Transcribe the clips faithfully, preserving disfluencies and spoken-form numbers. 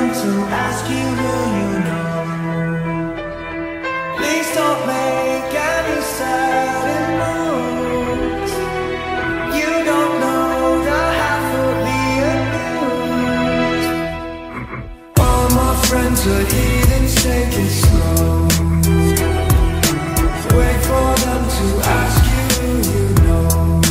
them to ask you who you know. Please don't make any sudden moves. You don't know the half of the abuse. All my friends are heathens, take it slow. Wait for them to ask you who you know.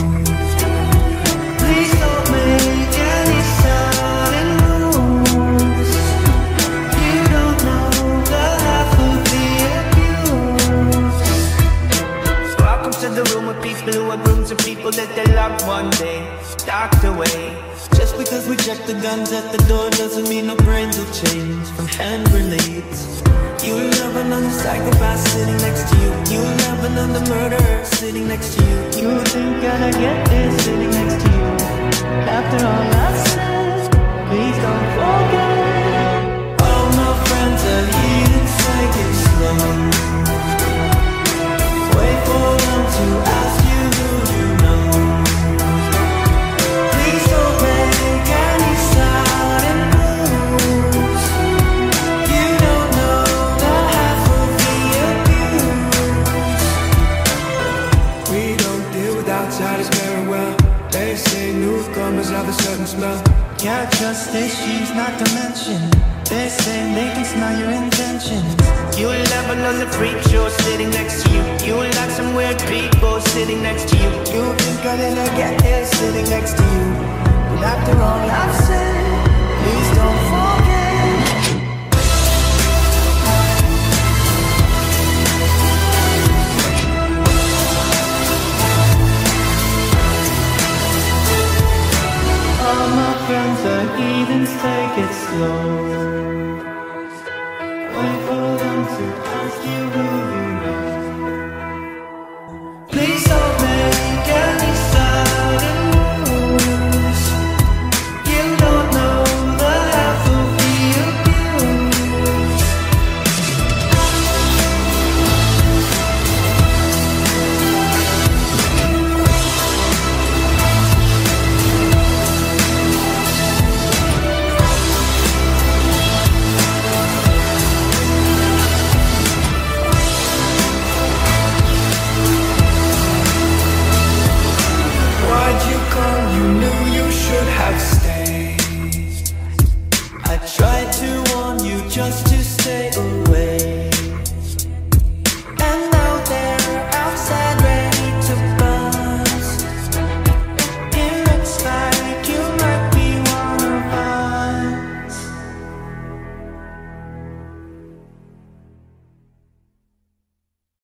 Please don't make any sudden moves. You don't know the half of the abuse. Welcome to the room of people who are grooms of people that they loved one day docked away. Just because we check the guns at the door doesn't mean our brains will change from hand grenades. You'll never know the psychopath sitting next to you. You'll never know the murderer sitting next to you. You think I'd get this sitting next to you. After all I've said, please don't forget. All my friends are heathens, take it slow. Wait for them to ask you who you know. Please don't make any sudden moves. You don't know the half of the abuse. We don't deal with outsiders very well. They say newcomers have a certain smell. Can't trust this, she's not to mention. They say they can smell your intentions. You'll never know the freak show sitting next to you. You'll have some weird people sitting next to you. You think I didn't get here sitting next to you. But after all I've said, please don't forget. All my friends are heathens, take it slow. Wait for them to ask you who you know. Please don't make any sudden moves. You don't know the half of the abuse. Why'd you come? You knew you should have stayed. I tried to warn you just to stay away.